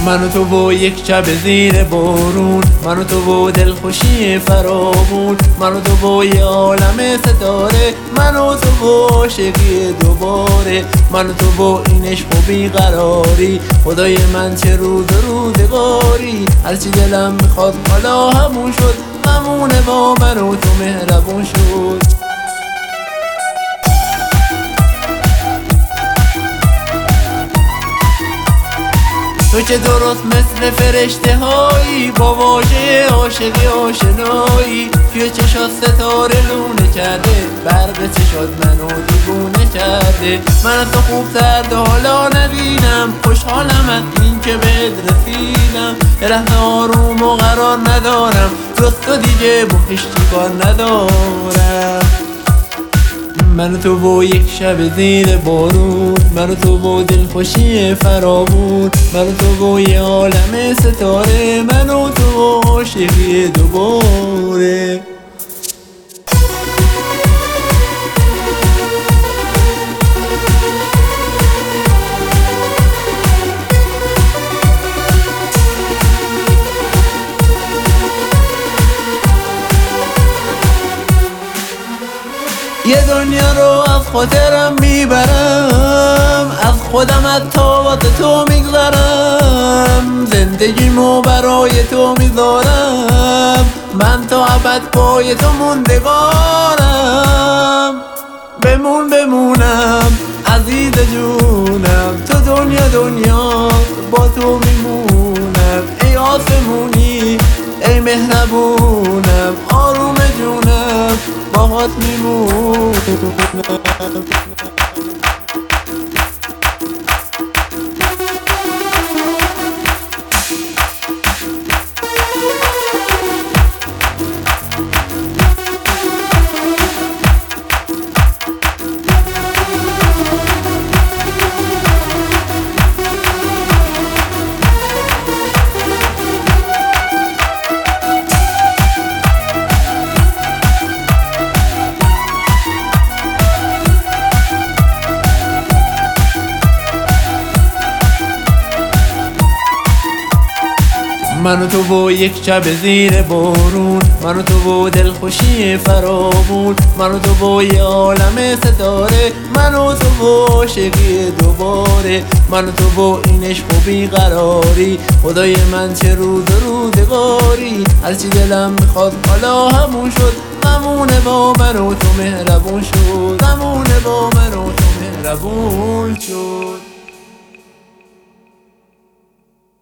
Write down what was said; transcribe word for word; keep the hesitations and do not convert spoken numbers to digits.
من و تو و یک شب زیر بارون، من و تو و دلخوشی فراوون، من و تو و یه عالم ستاره، من و تو و عاشقی دوباره، من و تو و این عشق و بیقراری. خدای من چه روز و روزگاری، هرچی دلم میخواد حالا همون شد، همونه با من و تو مهربون شد. تو که درست مثل فرشته هایی، با واژه عاشقی آشنایی. توی چشات ستاره لونه کرده، برق چشات منو دیوونه کرده. من از تو خوب‌تر تا حالا نبینم، خوشحالم از این که بهت رسیدم. یه لحظه آروم و قرار ندارم، جز تو دیگه با هیچ چیکار ندارم. من و تو با یک شب زیر بارون، من و تو با دلخوشی فراوون، من و تو با یه عالم ستاره، من و تو عاشقی دوباره. یه دنیا رو از خاطرم میبرم، از خودم حتی واسه تو میگذرم. زندگیمو برای تو میذارم، من تا ابد پای تو موندگارم. بمون بمونم عزیز جونم، تو دنیا دنیا با تو میمونم. ای آسمونی ای مهربونم، آروم جونم باهات میمونم. من و تو با یک شب زیر بارون، من و تو با دلخوشی فراوون، من و تو با یه عالم ستاره، من و تو با عاشقی دوباره، من و تو با این عشق و بیقراری. خدای من چه روز و روزگاری، هرچی دلم میخواد حالا همون شد، همونه با من و تو مهربون شد، همونه با من و تو مهربون شد.